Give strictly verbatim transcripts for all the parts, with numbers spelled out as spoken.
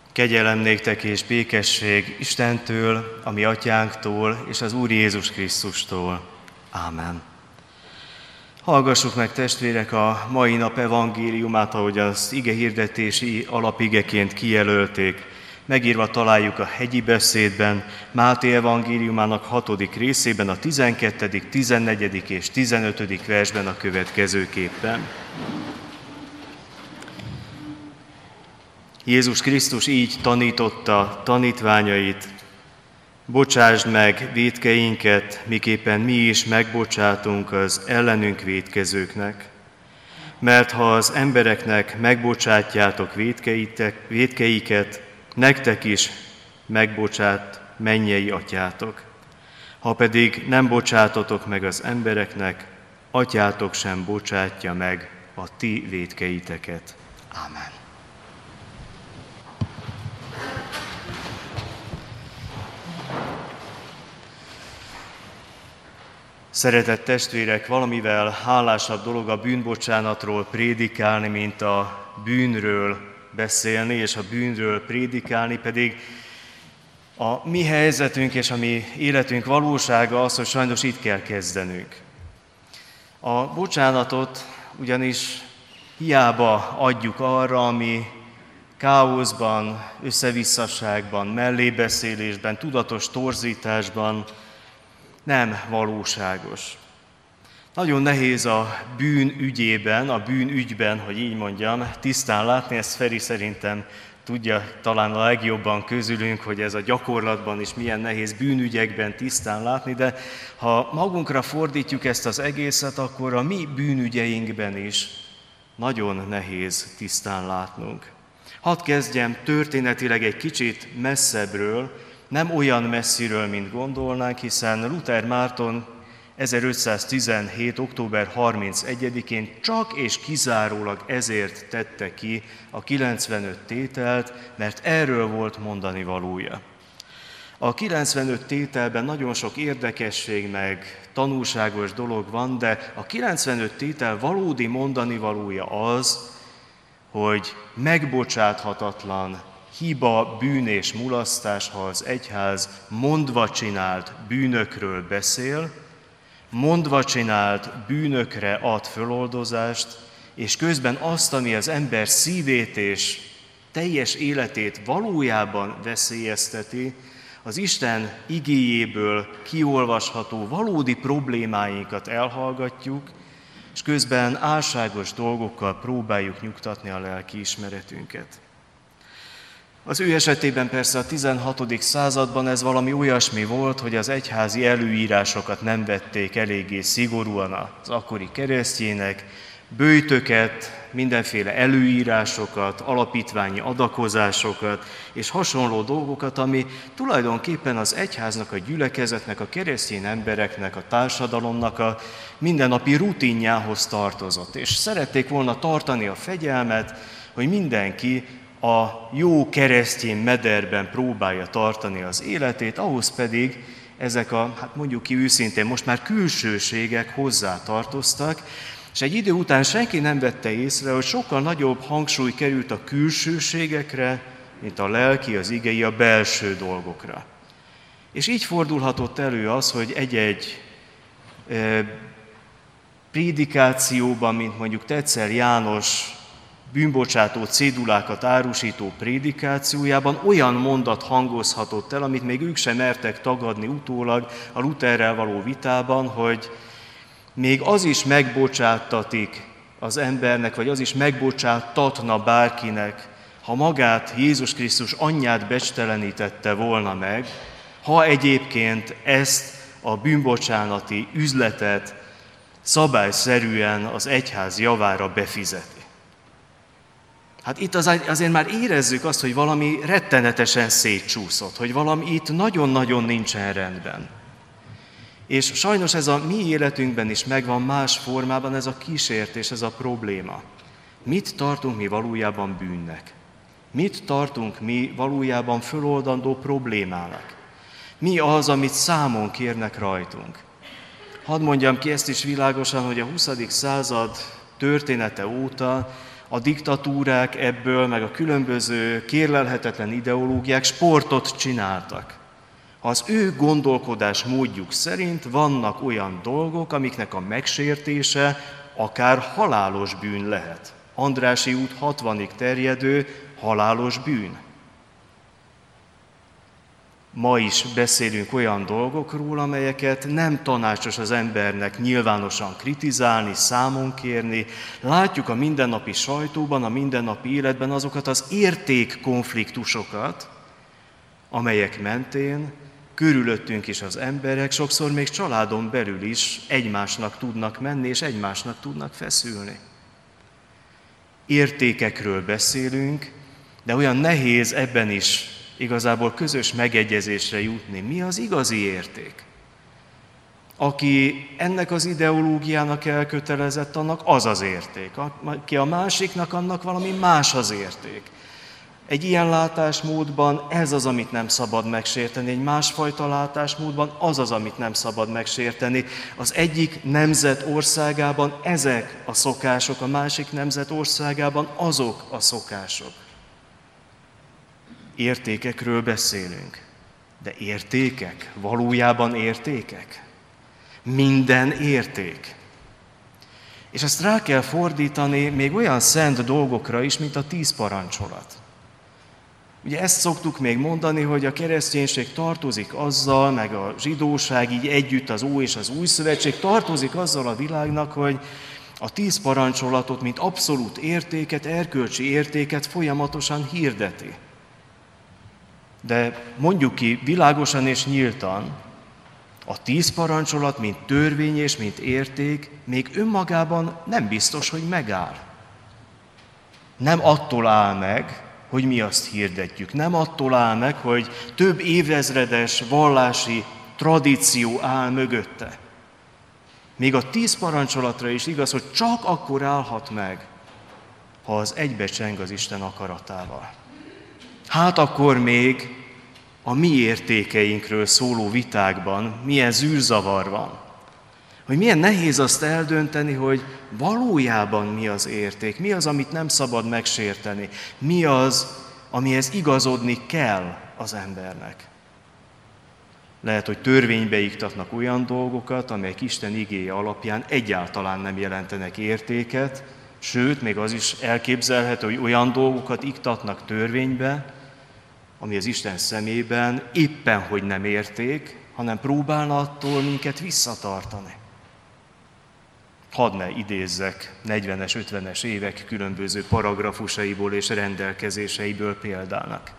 Kegyelem néktek és békesség Istentől, a mi atyánktól és az Úr Jézus Krisztustól. Ámen. Hallgassuk meg, testvérek, a mai nap evangéliumát, ahogy az igehirdetési alapigeként kijelölték. Megírva találjuk a hegyi beszédben, Máté evangéliumának hatodik részében, a tizenkettedik, tizennegyedik és tizenötödik versben a következőképpen. Jézus Krisztus így tanította tanítványait: bocsásd meg vétkeinket, miképpen mi is megbocsátunk az ellenünk vétkezőknek. Mert ha az embereknek megbocsátjátok vétkeiket, nektek is megbocsát mennyei atyátok. Ha pedig nem bocsátotok meg az embereknek, atyátok sem bocsátja meg a ti vétkeiteket. Ámen. Szeretett testvérek, valamivel hálásabb dolog a bűnbocsánatról prédikálni, mint a bűnről beszélni, és a bűnről prédikálni, pedig a mi helyzetünk és a mi életünk valósága az, hogy sajnos itt kell kezdenünk. A bocsánatot ugyanis hiába adjuk arra, ami káoszban, összevisszaságban, mellébeszélésben, tudatos torzításban nem valóságos. Nagyon nehéz a bűn ügyében, a bűn ügyben, hogy így mondjam, tisztán látni, ezt Feri szerintem tudja talán a legjobban közülünk, hogy ez a gyakorlatban is milyen nehéz bűnügyekben tisztán látni, de ha magunkra fordítjuk ezt az egészet, akkor a mi bűnügyeinkben is nagyon nehéz tisztán látnunk. Hadd kezdjem történetileg egy kicsit messzebbről, nem olyan messziről, mint gondolnánk, hiszen Luther Márton ezerötszáztizenhét. október harmincegyedikén csak és kizárólag ezért tette ki a kilencvenöt tételt, mert erről volt mondani valója. A kilencvenöt tételben nagyon sok érdekesség meg tanulságos dolog van, de a kilencvenöt tétel valódi mondani valója az, hogy megbocsáthatatlan hiba, bűn és mulasztás, ha az egyház mondva csinált bűnökről beszél, mondva csinált bűnökre ad föloldozást, és közben azt, ami az ember szívét és teljes életét valójában veszélyezteti, az Isten igéjéből kiolvasható valódi problémáinkat elhallgatjuk, és közben álságos dolgokkal próbáljuk nyugtatni a lelki ismeretünket. Az ő esetében persze a tizenhatodik században ez valami olyasmi volt, hogy az egyházi előírásokat nem vették eléggé szigorúan az akkori keresztjének, böjtöket, mindenféle előírásokat, alapítványi adakozásokat és hasonló dolgokat, ami tulajdonképpen az egyháznak, a gyülekezetnek, a keresztény embereknek, a társadalomnak a mindennapi rutinjához tartozott. És szerették volna tartani a fegyelmet, hogy mindenki a jó keresztény mederben próbálja tartani az életét, ahhoz pedig ezek a, hát mondjuk ki őszintén, most már külsőségek hozzá tartoztak, és egy idő után senki nem vette észre, hogy sokkal nagyobb hangsúly került a külsőségekre, mint a lelki, az igei, a belső dolgokra. És így fordulhatott elő az, hogy egy-egy e, prédikációban, mint mondjuk Tetzel János bűnbocsátó cédulákat árusító prédikációjában olyan mondat hangozhatott el, amit még ők sem mertek tagadni utólag a Lutherrel való vitában, hogy még az is megbocsáttatik az embernek, vagy az is megbocsátatna bárkinek, ha magát Jézus Krisztus anyját becstelenítette volna meg, ha egyébként ezt a bűnbocsánati üzletet szabályszerűen az egyház javára befizeti. Hát itt azért már érezzük azt, hogy valami rettenetesen szétcsúszott, hogy valami itt nagyon-nagyon nincsen rendben. És sajnos ez a mi életünkben is megvan más formában, ez a kísértés, ez a probléma. Mit tartunk mi valójában bűnnek? Mit tartunk mi valójában föloldandó problémának? Mi az, amit számon kérnek rajtunk? Hadd mondjam ki ezt is világosan, hogy a huszadik század története óta A diktatúrák ebből, meg a különböző kérlelhetetlen ideológiák sportot csináltak. Az ő gondolkodás módjuk szerint vannak olyan dolgok, amiknek a megsértése akár halálos bűn lehet. Andrássy út hatvanig terjedő halálos bűn. Ma is beszélünk olyan dolgokról, amelyeket nem tanácsos az embernek nyilvánosan kritizálni, számon kérni. Látjuk a mindennapi sajtóban, a mindennapi életben azokat az értékkonfliktusokat, amelyek mentén körülöttünk is az emberek, sokszor még családon belül is egymásnak tudnak menni, és egymásnak tudnak feszülni. Értékekről beszélünk, de olyan nehéz ebben is igazából közös megegyezésre jutni. Mi az igazi érték? Aki ennek az ideológiának elkötelezett, annak az az érték. Aki a másiknak, annak valami más az érték. Egy ilyen látásmódban ez az, amit nem szabad megsérteni, egy másfajta látásmódban az az, amit nem szabad megsérteni. Az egyik nemzet országában ezek a szokások, a másik nemzet országában azok a szokások. Értékekről beszélünk, de értékek? Valójában értékek? Minden érték. És ezt rá kell fordítani még olyan szent dolgokra is, mint a tíz parancsolat. Ugye ezt szoktuk még mondani, hogy a kereszténység tartozik azzal, meg a zsidóság így együtt, az Ó és az Új Szövetség tartozik azzal a világnak, hogy a tíz parancsolatot, mint abszolút értéket, erkölcsi értéket folyamatosan hirdeti. De mondjuk ki világosan és nyíltan, a tíz parancsolat, mint törvény és mint érték, még önmagában nem biztos, hogy megáll. Nem attól áll meg, hogy mi azt hirdetjük. Nem attól áll meg, hogy több évezredes vallási tradíció áll mögötte. Még a tíz parancsolatra is igaz, hogy csak akkor állhat meg, ha az egybecseng az Isten akaratával. Hát akkor még a mi értékeinkről szóló vitákban milyen zűrzavar van. Hogy milyen nehéz azt eldönteni, hogy valójában mi az érték, mi az, amit nem szabad megsérteni, mi az, amihez igazodni kell az embernek. Lehet, hogy törvénybe iktatnak olyan dolgokat, amelyek Isten igéje alapján egyáltalán nem jelentenek értéket, sőt, még az is elképzelhető, hogy olyan dolgokat iktatnak törvénybe, ami az Isten szemében éppen, hogy nem érték, hanem próbálna attól minket visszatartani. Hadd ne idézzek negyvenes, ötvenes évek különböző paragrafusaiból és rendelkezéseiből példának.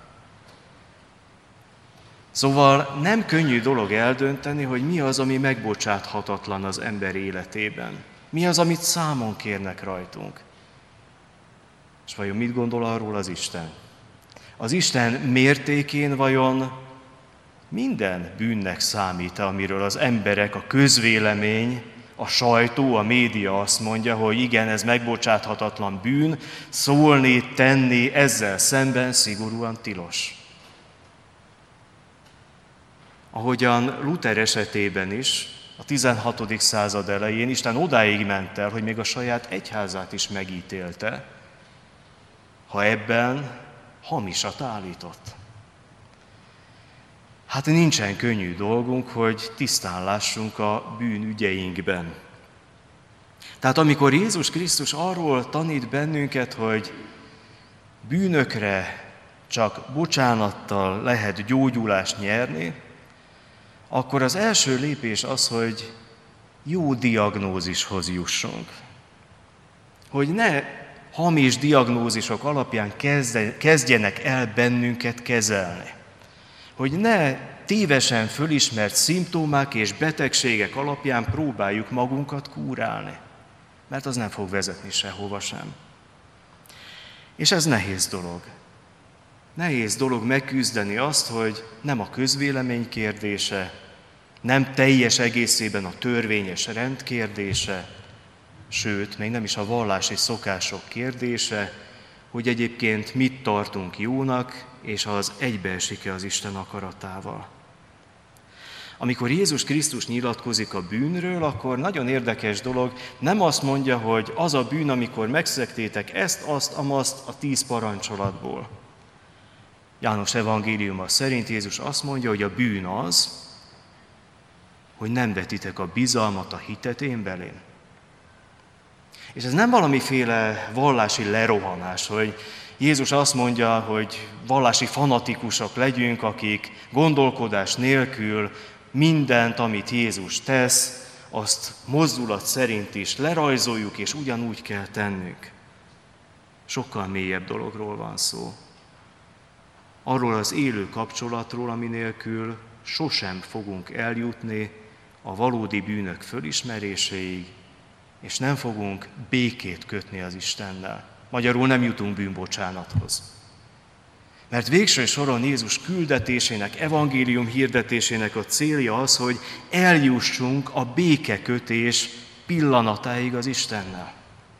Szóval nem könnyű dolog eldönteni, hogy mi az, ami megbocsáthatatlan az ember életében. Mi az, amit számon kérnek rajtunk. És vajon mit gondol arról az Isten? Az Isten mértékén vajon minden bűnnek számít, amiről az emberek, a közvélemény, a sajtó, a média azt mondja, hogy igen, ez megbocsáthatatlan bűn, szólni, tenni ezzel szemben szigorúan tilos. Ahogyan Luther esetében is, a tizenhatodik század elején Isten odáig ment el, hogy még a saját egyházát is megítélte, ha ebben hamisat állított. Hát nincsen könnyű dolgunk, hogy tisztán lássunk a bűnügyeinkben. Tehát amikor Jézus Krisztus arról tanít bennünket, hogy bűnökre csak bocsánattal lehet gyógyulást nyerni, akkor az első lépés az, hogy jó diagnózishoz jussunk. Hogy ne hamis diagnózisok alapján kezdjenek el bennünket kezelni. Hogy ne tévesen fölismert szimptomák és betegségek alapján próbáljuk magunkat kúrálni, mert az nem fog vezetni sehova sem. És ez nehéz dolog. Nehéz dolog megküzdeni azt, hogy nem a közvélemény kérdése, nem teljes egészében a törvényes rend kérdése, sőt, még nem is a vallási szokások kérdése, hogy egyébként mit tartunk jónak, és az egybeesik-e az Isten akaratával. Amikor Jézus Krisztus nyilatkozik a bűnről, akkor nagyon érdekes dolog, nem azt mondja, hogy az a bűn, amikor megszegtétek ezt, azt, amazt a tíz parancsolatból. János evangéliuma szerint Jézus azt mondja, hogy a bűn az, hogy nem vetitek a bizalmat, a hitet én belém. És ez nem valamiféle vallási lerohanás, hogy Jézus azt mondja, hogy vallási fanatikusok legyünk, akik gondolkodás nélkül mindent, amit Jézus tesz, azt mozdulat szerint is lerajzoljuk, és ugyanúgy kell tennünk. Sokkal mélyebb dologról van szó. Arról az élő kapcsolatról, ami nélkül sosem fogunk eljutni a valódi bűnök fölismeréséig, és nem fogunk békét kötni az Istennel. Magyarul nem jutunk bűnbocsánathoz. Mert végső soron Jézus küldetésének, evangélium hirdetésének a célja az, hogy eljussunk a békekötés pillanatáig az Istennel.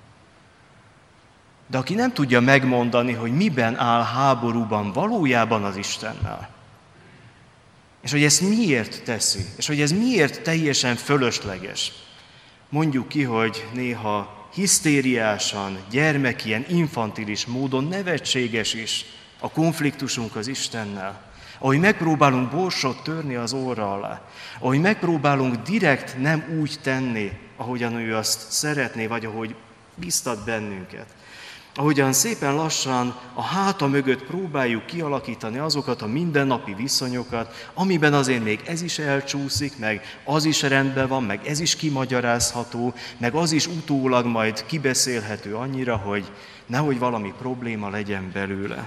De aki nem tudja megmondani, hogy miben áll háborúban valójában az Istennel, és hogy ezt miért teszi, és hogy ez miért teljesen fölösleges, mondjuk ki, hogy néha hisztériásan, gyermekien, infantilis módon nevetséges is a konfliktusunk az Istennel. Ahogy megpróbálunk borsot törni az óra alá, ahogy megpróbálunk direkt nem úgy tenni, ahogyan ő azt szeretné, vagy ahogy biztat bennünket. Ahogyan szépen lassan a háta mögött próbáljuk kialakítani azokat a mindennapi viszonyokat, amiben azért még ez is elcsúszik, meg az is rendben van, meg ez is kimagyarázható, meg az is utólag majd kibeszélhető annyira, hogy nehogy valami probléma legyen belőle.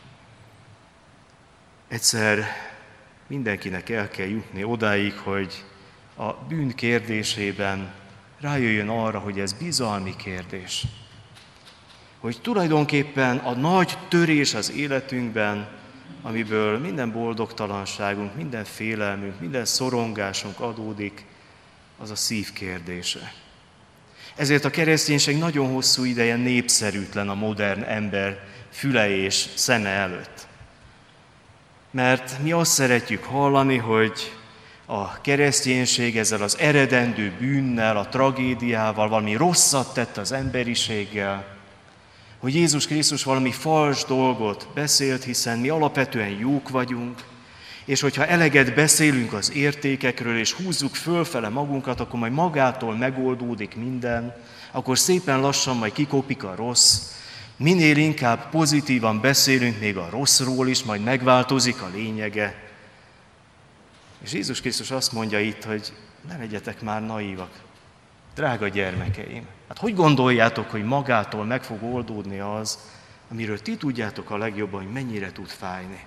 Egyszer mindenkinek el kell jutni odáig, hogy a bűn kérdésében rájöjjön arra, hogy ez bizalmi kérdés. Hogy tulajdonképpen a nagy törés az életünkben, amiből minden boldogtalanságunk, minden félelmünk, minden szorongásunk adódik, az a szív kérdése. Ezért a kereszténység nagyon hosszú ideje népszerűtlen a modern ember füle és szeme előtt. Mert mi azt szeretjük hallani, hogy a kereszténység ezzel az eredendő bűnnel, a tragédiával valami rosszat tett az emberiséggel, hogy Jézus Krisztus valami fals dolgot beszélt, hiszen mi alapvetően jók vagyunk, és hogyha eleget beszélünk az értékekről, és húzzuk fölfele magunkat, akkor majd magától megoldódik minden, akkor szépen lassan majd kikopik a rossz. Minél inkább pozitívan beszélünk még a rosszról is, majd megváltozik a lényege. És Jézus Krisztus azt mondja itt, hogy ne legyetek már naívak, drága gyermekeim. Hát hogy gondoljátok, hogy magától meg fog oldódni az, amiről ti tudjátok a legjobban, hogy mennyire tud fájni?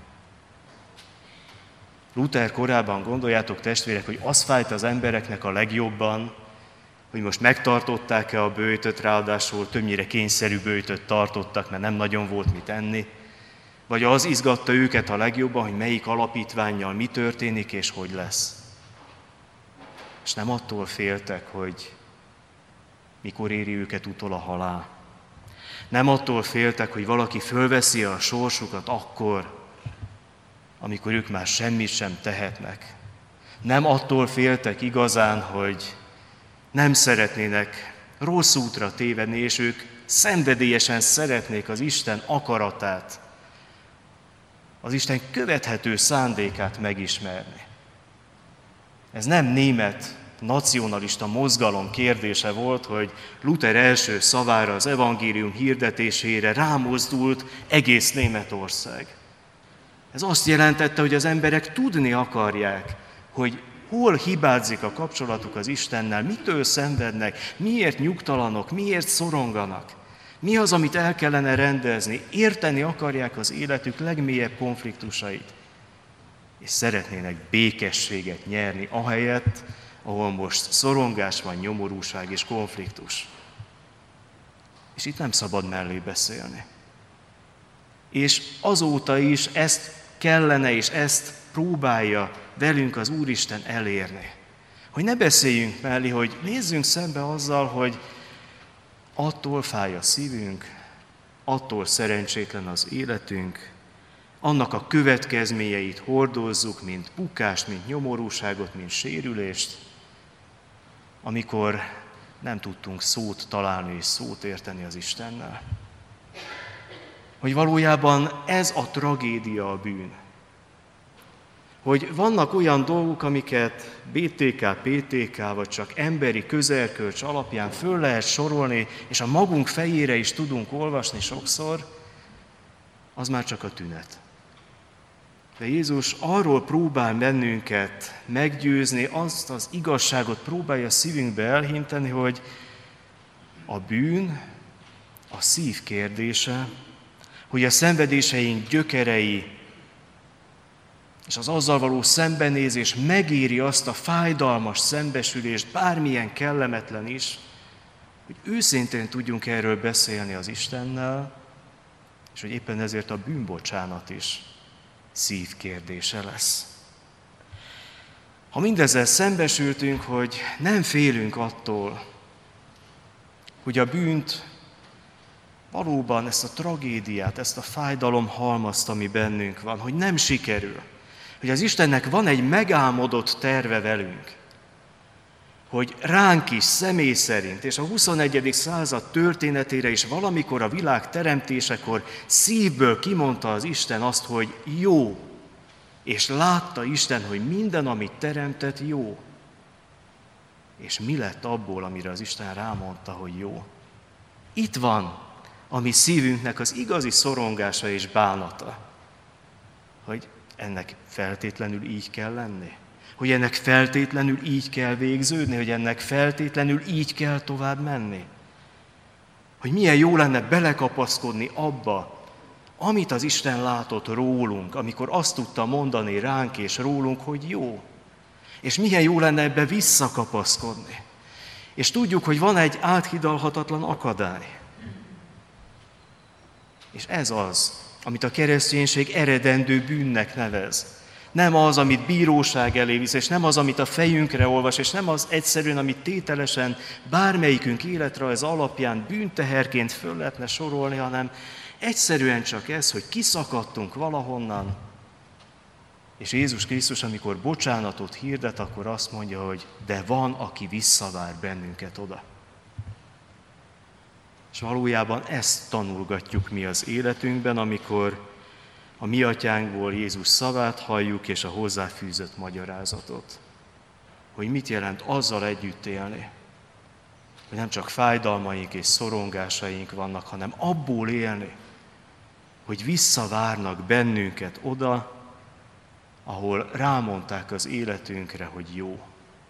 Luther korában gondoljátok, testvérek, hogy az fájt az embereknek a legjobban, hogy most megtartották-e a böjtöt, ráadásul többnyire kényszerű böjtöt tartottak, mert nem nagyon volt mit enni, vagy az izgatta őket a legjobban, hogy melyik alapítvánnyal mi történik és hogy lesz. És nem attól féltek, hogy mikor éri őket utol a halál. Nem attól féltek, hogy valaki fölveszi a sorsukat akkor, amikor ők már semmit sem tehetnek. Nem attól féltek igazán, hogy nem szeretnének rossz útra tévedni, és ők szenvedélyesen szeretnék az Isten akaratát, az Isten követhető szándékát megismerni. Ez nem német nacionalista mozgalom kérdése volt, hogy Luther első szavára, az evangélium hirdetésére rámozdult egész Németország. Ez azt jelentette, hogy az emberek tudni akarják, hogy hol hibázik a kapcsolatuk az Istennel, mitől szenvednek, miért nyugtalanok, miért szoronganak. Mi az, amit el kellene rendezni, érteni akarják az életük legmélyebb konfliktusait, és szeretnének békességet nyerni ahelyett, ahol most szorongás van, nyomorúság és konfliktus. És itt nem szabad mellé beszélni. És azóta is ezt kellene, és ezt próbálja velünk az Úristen elérni. Hogy ne beszéljünk mellé, hogy nézzünk szembe azzal, hogy attól fáj a szívünk, attól szerencsétlen az életünk, annak a következményeit hordozzuk, mint bukást, mint nyomorúságot, mint sérülést, amikor nem tudtunk szót találni és szót érteni az Istennel. Hogy valójában ez a tragédia a bűn. Hogy vannak olyan dolgok, amiket bé té ká, pé té ká, vagy csak emberi közelkölcs alapján föl lehet sorolni, és a magunk fejére is tudunk olvasni sokszor, az már csak a tünet. De Jézus arról próbál bennünket meggyőzni, azt az igazságot próbálja szívünkbe elhinteni, hogy a bűn a szív kérdése, hogy a szenvedéseink gyökerei és az azzal való szembenézés megéri azt a fájdalmas szembesülést, bármilyen kellemetlen is, hogy őszintén tudjunk erről beszélni az Istennel, és hogy éppen ezért a bűnbocsánat is szív kérdése lesz. Ha mindezzel szembesültünk, hogy nem félünk attól, hogy a bűnt valóban ezt a tragédiát, ezt a fájdalom halmazt, ami bennünk van, hogy nem sikerül, hogy az Istennek van egy megálmodott terve velünk, hogy ránk is személy szerint, és a huszonegyedik század történetére is valamikor a világ teremtésekor szívből kimondta az Isten azt, hogy jó, és látta Isten, hogy minden, amit teremtett, jó. És mi lett abból, amire az Isten rámondta, hogy jó? Itt van a mi szívünknek az igazi szorongása és bánata, hogy ennek feltétlenül így kell lenni, hogy ennek feltétlenül így kell végződni, hogy ennek feltétlenül így kell tovább menni. Hogy milyen jó lenne belekapaszkodni abba, amit az Isten látott rólunk, amikor azt tudta mondani ránk és rólunk, hogy jó. És milyen jó lenne ebbe visszakapaszkodni. És tudjuk, hogy van egy áthidalhatatlan akadály. És ez az, amit a kereszténység eredendő bűnnek nevez. Nem az, amit bíróság elé visz, és nem az, amit a fejünkre olvas, és nem az egyszerűen, amit tételesen bármelyikünk életrajz alapján bűnteherként föl lehetne sorolni, hanem egyszerűen csak ez, hogy kiszakadtunk valahonnan, és Jézus Krisztus, amikor bocsánatot hirdet, akkor azt mondja, hogy de van, aki visszavár bennünket oda. És valójában ezt tanulgatjuk mi az életünkben, amikor a mi atyánkból Jézus szavát halljuk, és a hozzáfűzött magyarázatot. Hogy mit jelent azzal együtt élni, hogy nem csak fájdalmaink és szorongásaink vannak, hanem abból élni, hogy visszavárnak bennünket oda, ahol rámondták az életünkre, hogy jó.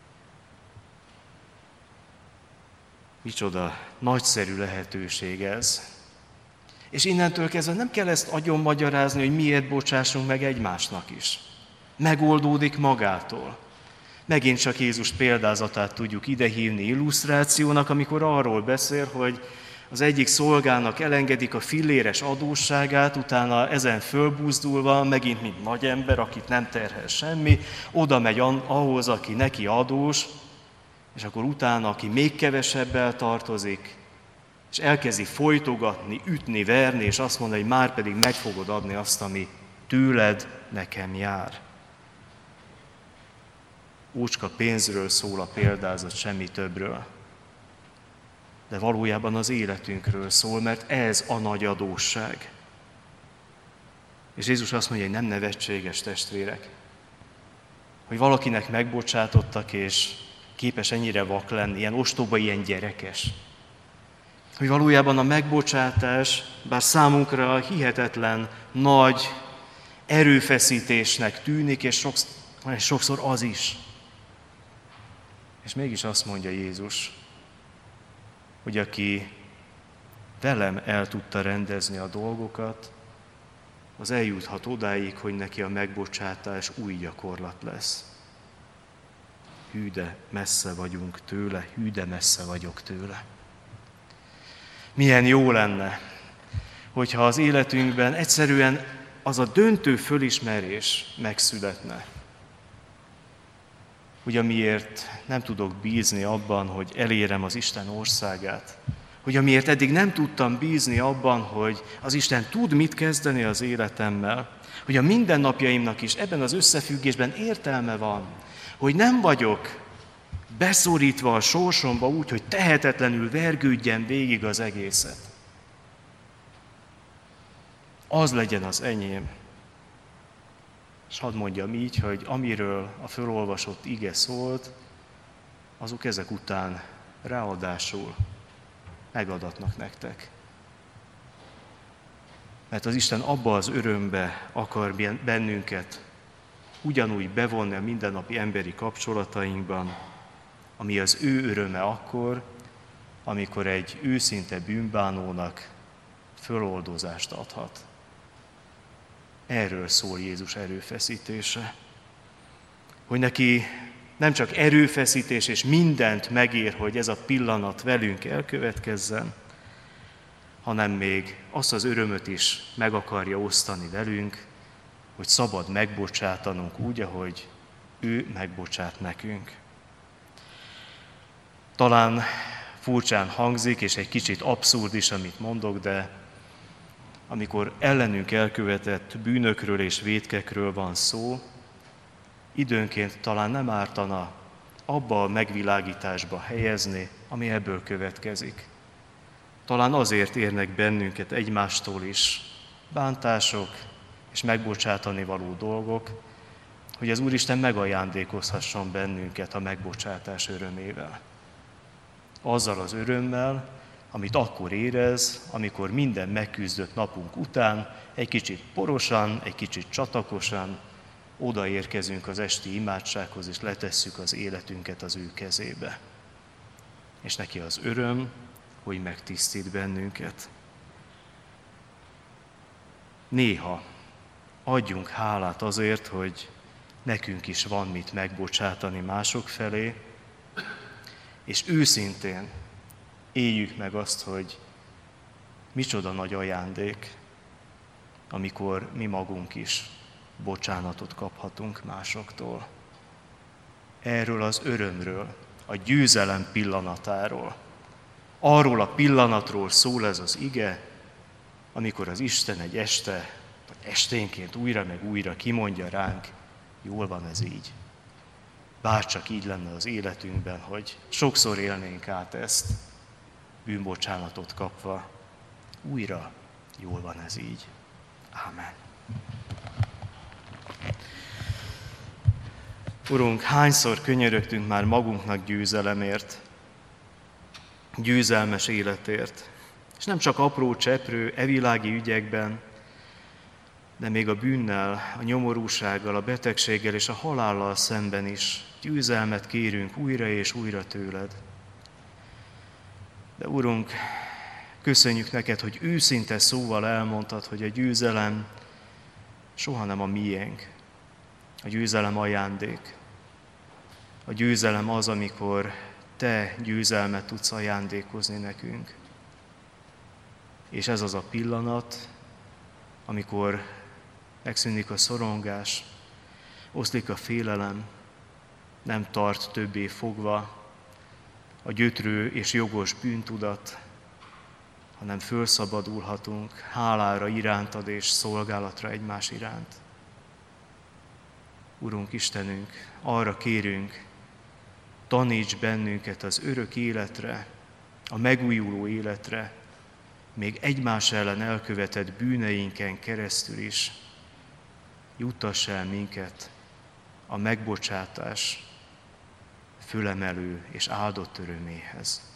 Micsoda nagyszerű lehetőség ez. És innentől kezdve nem kell ezt agyon magyarázni, hogy miért bocsássunk meg egymásnak is. Megoldódik magától. Megint csak Jézus példázatát tudjuk idehívni illusztrációnak, amikor arról beszél, hogy az egyik szolgának elengedik a filléres adósságát, utána ezen fölbuzdulva, megint mint nagy ember, akit nem terhel semmi, oda megy ahhoz, aki neki adós, és akkor utána, aki még kevesebbel tartozik, és elkezdi folytogatni, ütni, verni, és azt mondani, hogy már pedig meg fogod adni azt, ami tőled nekem jár. Ócska pénzről szól a példázat, semmi többről. De valójában az életünkről szól, mert ez a nagy adósság. És Jézus azt mondja, hogy nem nevetséges, testvérek, hogy valakinek megbocsátottak, és képes ennyire vak lenni, ilyen ostoba, ilyen gyerekes. Hogy valójában a megbocsátás, bár számunkra hihetetlen nagy erőfeszítésnek tűnik, és sokszor, és sokszor az is. És mégis azt mondja Jézus, hogy aki velem el tudta rendezni a dolgokat, az eljuthat odáig, hogy neki a megbocsátás új gyakorlat lesz. Hű, de messze vagyunk tőle, hű, de messze vagyok tőle. Milyen jó lenne, hogyha az életünkben egyszerűen az a döntő fölismerés megszületne, hogy amiért nem tudok bízni abban, hogy elérem az Isten országát, hogy amiért eddig nem tudtam bízni abban, hogy az Isten tud mit kezdeni az életemmel, hogy a mindennapjaimnak is ebben az összefüggésben értelme van, hogy nem vagyok beszorítva a sorsomba úgy, hogy tehetetlenül vergődjen végig az egészet. Az legyen az enyém. És hadd mondjam így, hogy amiről a fölolvasott ige szólt, azok ezek után ráadásul megadatnak nektek. Mert az Isten abba az örömbe akar bennünket ugyanúgy bevonni a mindennapi emberi kapcsolatainkban, ami az ő öröme akkor, amikor egy őszinte bűnbánónak föloldozást adhat. Erről szól Jézus erőfeszítése. Hogy neki nem csak erőfeszítés és mindent megér, hogy ez a pillanat velünk elkövetkezzen, hanem még azt az örömöt is meg akarja osztani velünk, hogy szabad megbocsátanunk úgy, ahogy ő megbocsát nekünk. Talán furcsán hangzik, és egy kicsit abszurd is, amit mondok, de amikor ellenünk elkövetett bűnökről és vétkekről van szó, időnként talán nem ártana abba a megvilágításba helyezni, ami ebből következik. Talán azért érnek bennünket egymástól is bántások és megbocsátani való dolgok, hogy az Úristen megajándékozhasson bennünket a megbocsátás örömével. Azzal az örömmel, amit akkor érez, amikor minden megküzdött napunk után, egy kicsit porosan, egy kicsit csatakosan odaérkezünk az esti imádsághoz, és letesszük az életünket az ő kezébe. És neki az öröm, hogy megtisztít bennünket. Néha adjunk hálát azért, hogy nekünk is van mit megbocsátani mások felé, és őszintén éljük meg azt, hogy micsoda nagy ajándék, amikor mi magunk is bocsánatot kaphatunk másoktól. Erről az örömről, a győzelem pillanatáról, arról a pillanatról szól ez az ige, amikor az Isten egy este, vagy esténként újra meg újra kimondja ránk, jól van ez így. Bárcsak így lenne az életünkben, hogy sokszor élnénk át ezt, bűnbocsánatot kapva, újra jól van ez így. Ámen. Urunk, hányszor könyörögtünk már magunknak győzelemért, győzelmes életért, és nem csak apró cseprő, evilági ügyekben, de még a bűnnel, a nyomorúsággal, a betegséggel és a halállal szemben is győzelmet kérünk újra és újra tőled. De Urunk, köszönjük neked, hogy őszinte szóval elmondtad, hogy a győzelem soha nem a miénk. A győzelem ajándék. A győzelem az, amikor te győzelmet tudsz ajándékozni nekünk. És ez az a pillanat, amikor megszűnik a szorongás, oszlik a félelem, nem tart többé fogva a gyötrő és jogos bűntudat, hanem fölszabadulhatunk hálára irántad és szolgálatra egymás iránt. Urunk Istenünk, arra kérünk, taníts bennünket az örök életre, a megújuló életre, még egymás ellen elkövetett bűneinken keresztül is, juttass el minket a megbocsátás fölemelő és áldott öröméhez.